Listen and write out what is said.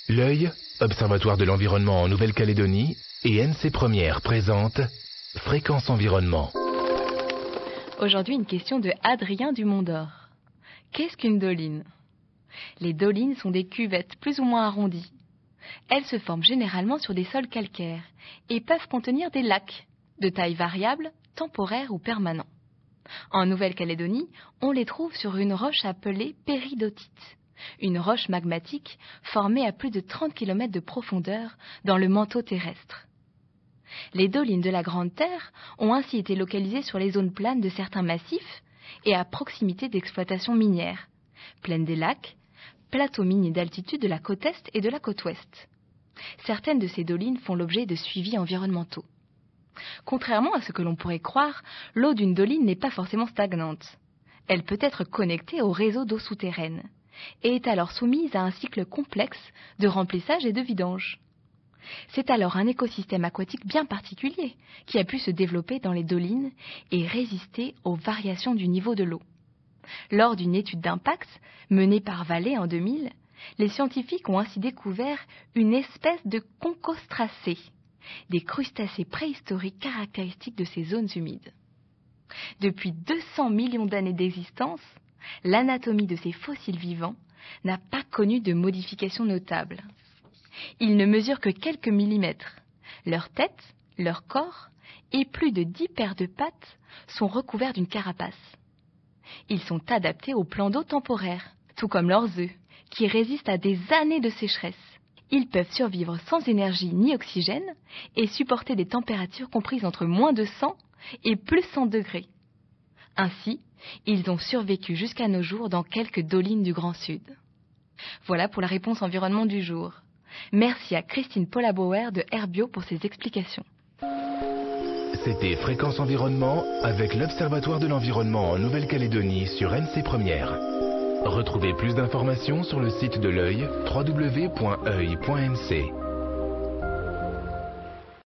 L'œil, Observatoire de l'environnement en Nouvelle-Calédonie, et NC Première présente Fréquence Environnement. Aujourd'hui, une question de Adrien du Mont-d'Or. Qu'est-ce qu'une doline ? Les dolines sont des cuvettes plus ou moins arrondies. Elles se forment généralement sur des sols calcaires et peuvent contenir des lacs, de taille variable, temporaire ou permanent. En Nouvelle-Calédonie, on les trouve sur une roche appelée péridotite, une roche magmatique formée à plus de 30 km de profondeur dans le manteau terrestre. Les dolines de la Grande Terre ont ainsi été localisées sur les zones planes de certains massifs et à proximité d'exploitations minières, plaines des lacs, plateaux miniers d'altitude de la côte Est et de la côte Ouest. Certaines de ces dolines font l'objet de suivis environnementaux. Contrairement à ce que l'on pourrait croire, l'eau d'une doline n'est pas forcément stagnante. Elle peut être connectée au réseau d'eau souterraine et est alors soumise à un cycle complexe de remplissage et de vidange. C'est alors un écosystème aquatique bien particulier qui a pu se développer dans les dolines et résister aux variations du niveau de l'eau. Lors d'une étude d'impact menée par Vallée en 2000, les scientifiques ont ainsi découvert une espèce de conchostracées, des crustacés préhistoriques caractéristiques de ces zones humides. Depuis 200 millions d'années d'existence, l'anatomie de ces fossiles vivants n'a pas connu de modification notable. Ils ne mesurent que quelques millimètres. Leur tête, leur corps et plus de 10 paires de pattes sont recouverts d'une carapace. Ils sont adaptés aux plans d'eau temporaires, tout comme leurs œufs, qui résistent à des années de sécheresse. Ils peuvent survivre sans énergie ni oxygène et supporter des températures comprises entre moins de 100 et plus 100 degrés. Ainsi, ils ont survécu jusqu'à nos jours dans quelques dolines du Grand Sud. Voilà pour la réponse environnement du jour. Merci à Christine Paula-Bauer de Herbio pour ses explications. C'était Fréquence Environnement avec l'Observatoire de l'environnement en Nouvelle-Calédonie sur NC Première. Retrouvez plus d'informations sur le site de l'œil www.oeil.nc.